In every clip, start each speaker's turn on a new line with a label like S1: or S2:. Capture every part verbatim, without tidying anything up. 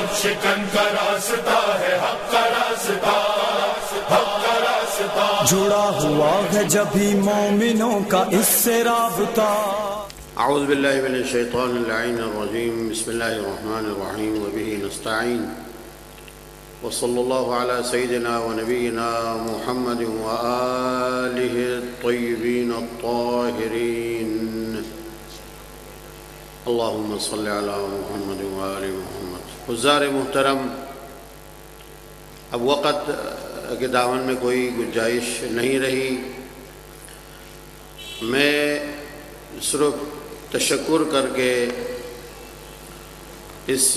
S1: شکن کا راستہ ہے، حق کا راستہ، حق کا راستہ،
S2: جڑا ہوا ہے جبھی مومنوں کا اس سے رابطہ۔
S3: اعوذ باللہ من الشیطان اللعین الرجیم، بسم اللہ الرحمن الرحیم، وبہ نستعین، وصلی اللہ علی سیدنا و نبینا محمد وآلہ الطیبین الطاہرین، اللہم صلی علی محمد وآل محمد۔ حضار محترم، اب وقت کے دامن میں کوئی گنجائش نہیں رہی، میں صرف تشکر کر کے اس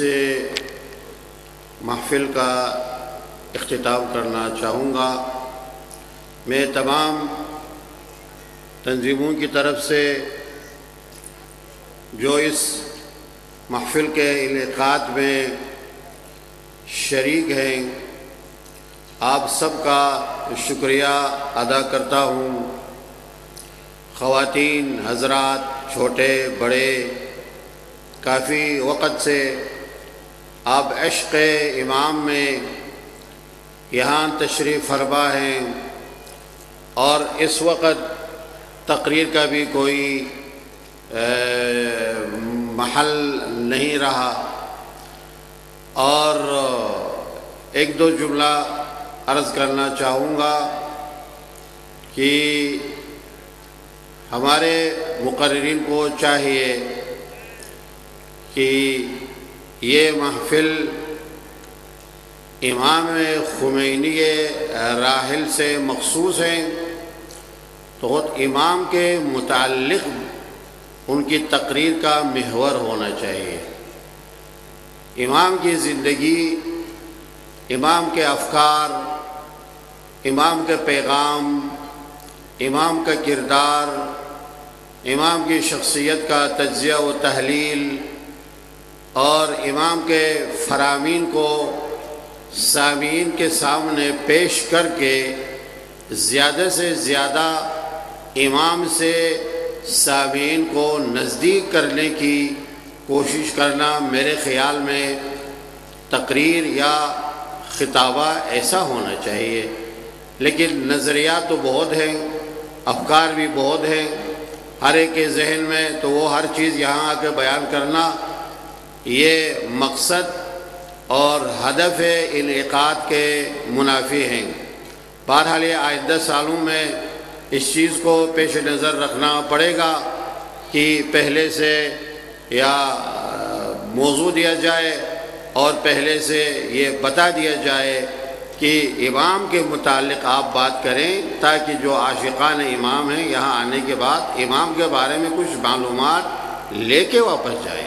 S3: محفل کا اختتام کرنا چاہوں گا۔ میں تمام تنظیموں کی طرف سے جو اس محفل کے انعقاد میں شریک ہیں، آپ سب کا شکریہ ادا کرتا ہوں۔ خواتین، حضرات، چھوٹے بڑے، کافی وقت سے آپ عشق امام میں یہاں تشریف فرما ہیں، اور اس وقت تقریر کا بھی کوئی محل نہیں رہا، اور ایک دو جملہ عرض کرنا چاہوں گا کہ ہمارے مقررین کو چاہیے کہ یہ محفل امام خمینی راحل سے مخصوص ہیں، تو امام کے متعلق ان کی تقریر کا محور ہونا چاہیے۔ امام کی زندگی، امام کے افکار، امام کے پیغام، امام کا کردار، امام کی شخصیت کا تجزیہ و تحلیل، اور امام کے فرامین کو سامعین کے سامنے پیش کر کے زیادہ سے زیادہ امام سے سامعین کو نزدیک کرنے کی کوشش کرنا، میرے خیال میں تقریر یا خطابہ ایسا ہونا چاہیے۔ لیکن نظریات تو بہت ہیں، افکار بھی بہت ہیں، ہر ایک کے ذہن میں، تو وہ ہر چیز یہاں آ کے بیان کرنا یہ مقصد اور ہدف انعقاد کے منافی ہیں۔ بہرحال یہ آئندہ سالوں میں اس چیز کو پیش نظر رکھنا پڑے گا کہ پہلے سے یا موضوع دیا جائے اور پہلے سے یہ بتا دیا جائے کہ امام کے متعلق آپ بات کریں، تاکہ جو عاشقان امام ہیں یہاں آنے کے بعد امام کے بارے میں کچھ معلومات لے کے واپس جائیں۔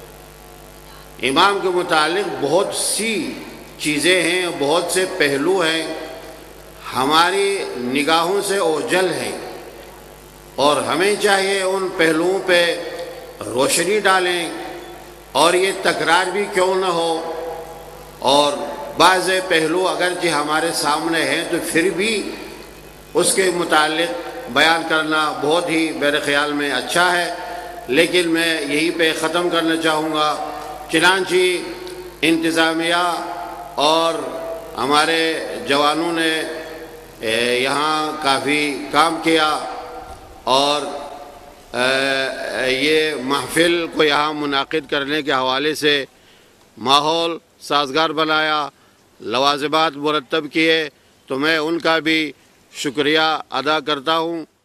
S3: امام کے متعلق بہت سی چیزیں ہیں، بہت سے پہلو ہیں، ہماری نگاہوں سے اوجھل ہیں، اور ہمیں چاہیے ان پہلوؤں پہ روشنی ڈالیں، اور یہ تکرار بھی کیوں نہ ہو، اور بعض پہلو اگرچہ ہمارے سامنے ہیں تو پھر بھی اس کے متعلق بیان کرنا بہت ہی میرے خیال میں اچھا ہے۔ لیکن میں یہی پہ ختم کرنا چاہوں گا۔ چنانچہ انتظامیہ اور ہمارے جوانوں نے یہاں کافی کام کیا، اور یہ محفل کو یہاں منعقد کرنے کے حوالے سے ماحول سازگار بنایا، لوازمات مرتب کیے، تو میں ان کا بھی شکریہ ادا کرتا ہوں۔